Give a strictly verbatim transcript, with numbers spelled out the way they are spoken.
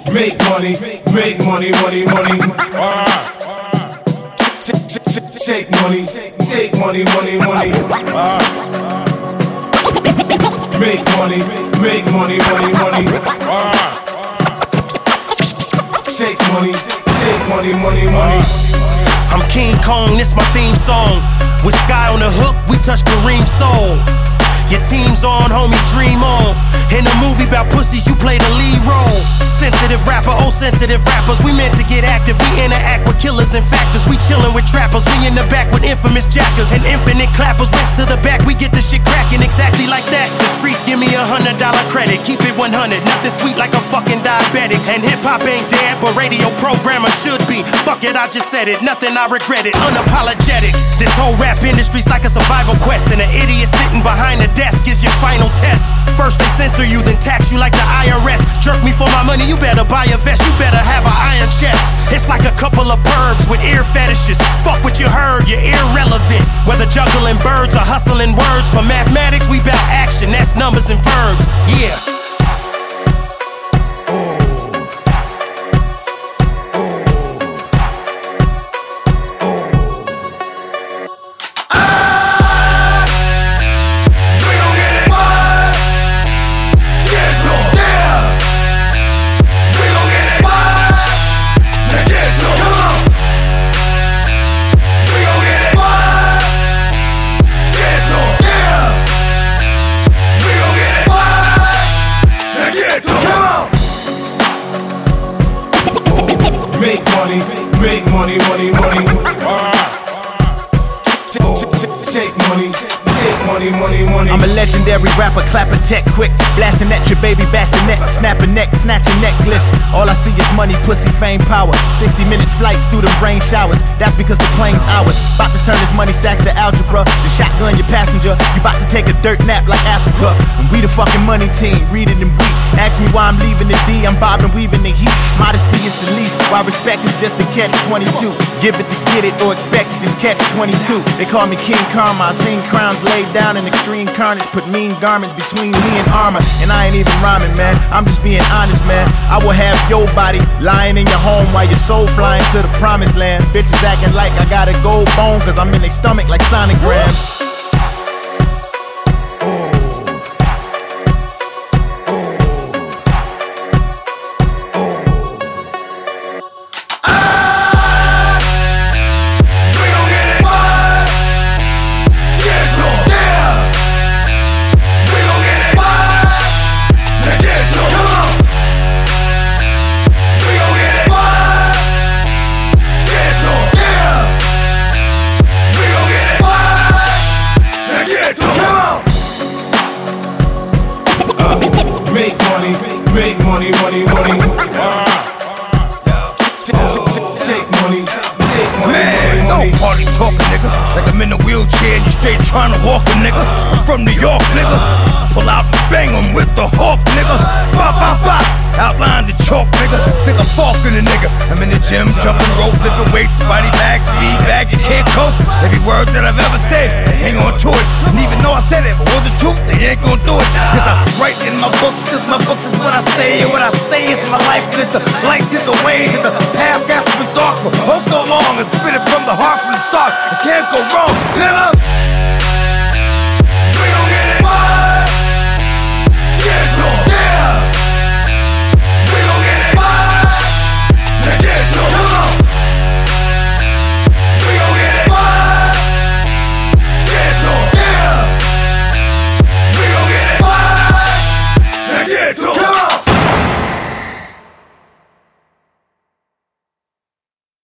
make money, make money, money, money. Take money, take money, money, money. Make money, make money, money, money. Take money, take money, money, money. I'm King Kong, this my theme song. With Sky on the hook, we touch Kareem's soul. Your team's on, homie, dream on. In a movie about pussies, you play the lead role. Sensitive rapper, oh sensitive rappers. We meant to get active, we interact with killers and factors. We chillin' with trappers, we in the back with infamous jackers and infinite clappers. Whips to the back, we get the shit cracking exactly like that. The streets give me a hundred dollar credit, keep it one hundred. Nothing sweet like a fucking diabetic. And hip hop ain't dead, but radio programmer should be. Fuck it, I just said it, nothing I regret it. Unapologetic. This whole rap industry's like a survival quest, and an idiot sitting behind the desk is your final test. First they censor you, then tax you like the I R S. Jerk me for my money, you better buy a vest, you better have an iron chest. It's like a couple of pervs with ear fetishes. Fuck what you heard, you're irrelevant. Whether juggling birds or hustling words. For mathematics, we bout action, that's numbers and verbs. Yeah. Make money, make money, money, money. Take money, take money, money, money. I'm a legendary rapper, clapping tech quick, blasting at your baby bassinet, snapping neck, snatching necklace. All I see is money, pussy, fame, power. sixty minute flights through the rain showers. That's because the plane's ours. About to turn this money stacks to algebra. The shotgun your passenger. You about to take a dirt nap like Africa. And we the fucking money team, read it and weep. Ask me why I'm leaving the D, I'm bobbing, weaving the heat. Modesty is the least, while respect is just a catch twenty-two. Give it to get it or expect it, just catch twenty-two. They call me King Karma, I seen crowns laid down in extreme carnage. Put mean garments between me and armor. And I ain't even rhyming, man, I'm just being honest, man. I will have your body lying in your home while your soul flying to the promised land. Bitches acting like I got a gold bone, cause I'm in their stomach like sonograms. Make money, make money, money, money. Take money, take money, Man, money, money. no party talking, nigga. Like I'm in a wheelchair and you straight trying to walk a nigga. I'm from New York, nigga. Pull out and bang 'em with the hawk, nigga. Bop, bop, bop. Outline the chalk, nigga. Stick a fork in a nigga. I'm in the gym, jumping rope, lifting weights, body bag, speed bag. You can't cope. Every word that I've ever said, hang on to it. And even though I said it, if it wasn't true, they ain't gonna do it. Cause I'm right in my